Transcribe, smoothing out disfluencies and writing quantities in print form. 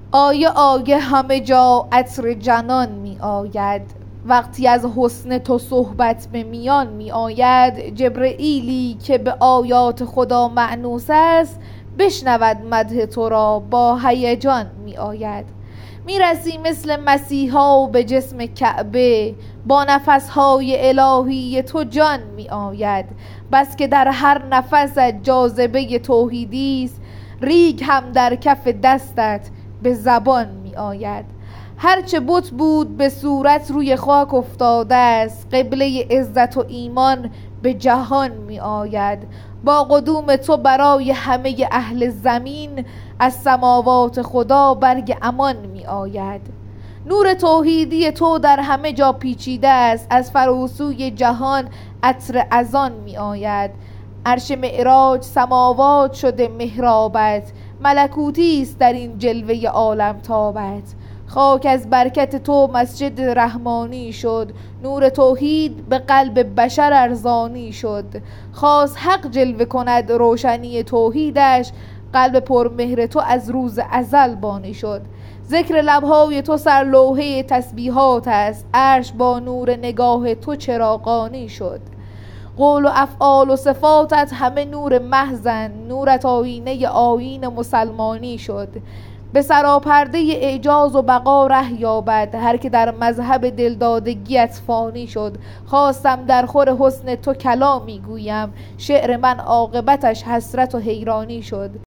آیه آیه همه جا عطر جنان می آید، وقتی از حسن تو صحبت به میان می آید. جبرئیلی که به آیات خدا مأنوس است، بشنود مدح تو را با هیجان می آید. می رسی مثل مسیحا به جسم کعبه، با نفسهای الهی تو جان می آید. بس که در هر نفست جاذبه توحیدی است، ریگ هم در کف دستت به زبان می آید. هرچه بت بود به صورت روی خاک افتاده است، قبله عزت و ایمان به جهان می آید. با قدوم تو برای همه اهل زمین، از سماوات خدا برگ امان می آید. نور توحیدی تو در همه جا پیچیده است، از فراسوی جهان عطر اذان می آید. عرش معراج سماوات شده محرابت، ملکوتی است در این جلوه عالم تابت. خاک از برکت تو مسجد رحمانی شد، نور توحید به قلب بشر ارزانی شد. خواست حق جلوه کند روشنی توحیدش، قلب پرمهر تو از روز ازل بانی شد. ذکر لبهای تو سرلوحه تسبیحات است، عرش با نور نگاه تو چراغانی شد. قول و افعال و صفاتت همه نور محضن، نورت آینه آیین مسلمانی شد. به سراپرده اعجاز و بقا ره یابد، هر که در مذهب دلدادگیت فانی شد. خواستم در خور حسن تو کلامی گویم، شعر من عاقبتش حسرت و حیرانی شد.